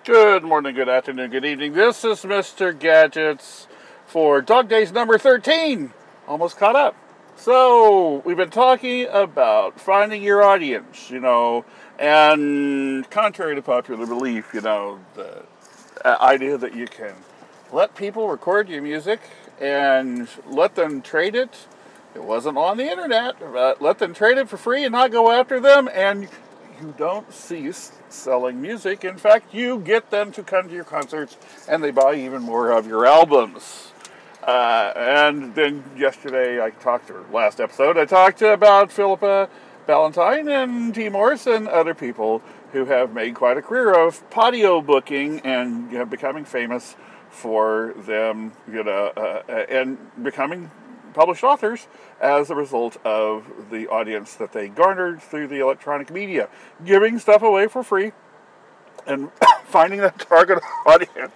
Good morning, good afternoon, good evening. This is Mr. Gadgets for Dog Days number 13. Almost caught up. So, we've been talking about finding your audience, and contrary to popular belief, the idea that you can let people record your music and let them trade it. It wasn't on the internet, but let them trade it for free and not go after them, and you don't cease selling music. In fact, you get them to come to your concerts and they buy even more of your albums. And then yesterday last episode, I talked about Philippa Valentine and T. Morris and other people who have made quite a career of patio booking and becoming famous for them, and becoming published authors as a result of the audience that they garnered through the electronic media, giving stuff away for free and finding that target audience.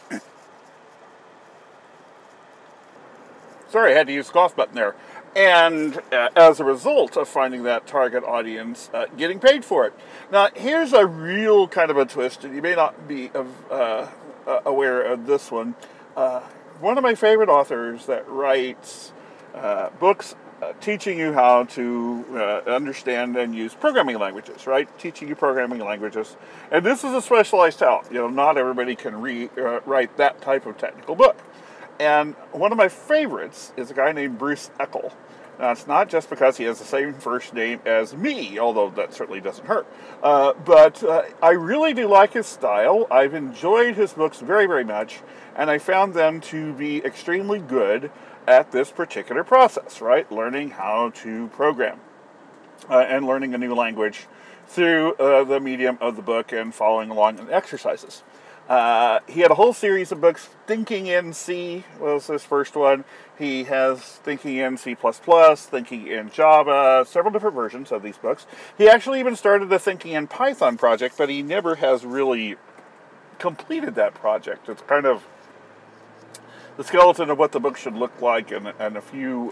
Sorry, I had to use the cough button there. And as a result of finding that target audience, getting paid for it. Now, here's a real kind of a twist, and you may not be aware of this one. One of my favorite authors that writes books teaching you how to understand and use programming languages, right? Teaching you programming languages. And this is a specialized talent. Not everybody can write that type of technical book. And one of my favorites is a guy named Bruce Eckel. Now, it's not just because he has the same first name as me, although that certainly doesn't hurt. But I really do like his style. I've enjoyed his books very, very much. And I found them to be extremely good at this particular process, right? Learning how to program and learning a new language through the medium of the book and following along in exercises. He had a whole series of books. Thinking in C was his first one. He has Thinking in C++, Thinking in Java, several different versions of these books. He actually even started the Thinking in Python project, but he never has really completed that project. It's kind of the skeleton of what the book should look like, and a few,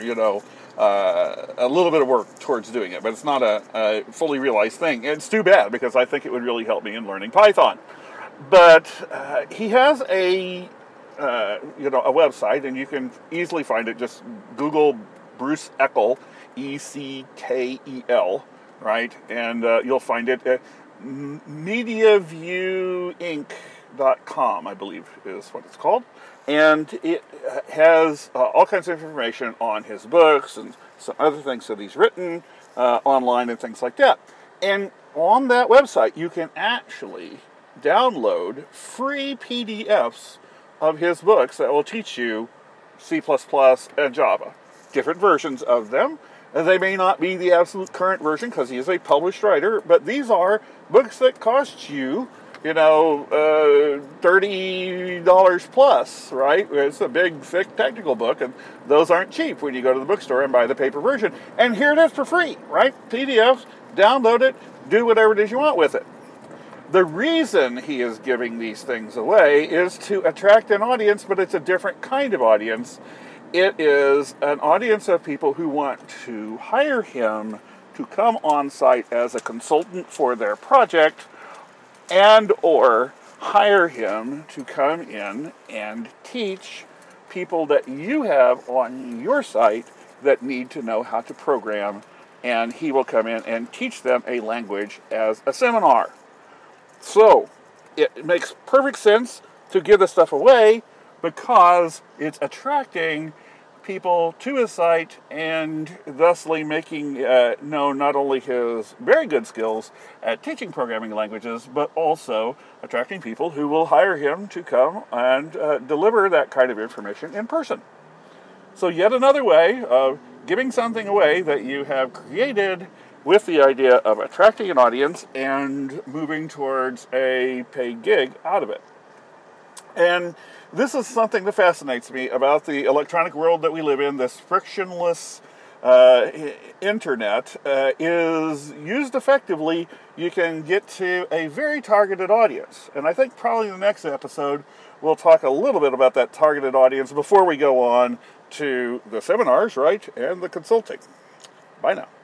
a little bit of work towards doing it, but it's not a fully realized thing. It's too bad, because I think it would really help me in learning Python. But he has a website, and you can easily find it. Just Google Bruce Eckel, Eckel, right? And you'll find it at MediaViewInc.com, I believe is what it's called. And it has all kinds of information on his books and some other things that he's written online and things like that. And on that website, you can actually download free PDFs of his books that will teach you C++ and Java. Different versions of them. And they may not be the absolute current version because he is a published writer, but these are books that cost you, $30 plus, right? It's a big, thick technical book, and those aren't cheap when you go to the bookstore and buy the paper version. And here it is for free, right? PDFs, download it, do whatever it is you want with it. The reason he is giving these things away is to attract an audience, but it's a different kind of audience. It is an audience of people who want to hire him to come on site as a consultant for their project, and or hire him to come in and teach people that you have on your site that need to know how to program, and he will come in and teach them a language as a seminar. So, it makes perfect sense to give this stuff away because it's attracting people to his site and thusly making known not only his very good skills at teaching programming languages, but also attracting people who will hire him to come and deliver that kind of information in person. So yet another way of giving something away that you have created with the idea of attracting an audience and moving towards a paid gig out of it. And this is something that fascinates me about the electronic world that we live in. This frictionless internet is used effectively. You can get to a very targeted audience. And I think probably in the next episode, we'll talk a little bit about that targeted audience before we go on to the seminars, right, and the consulting. Bye now.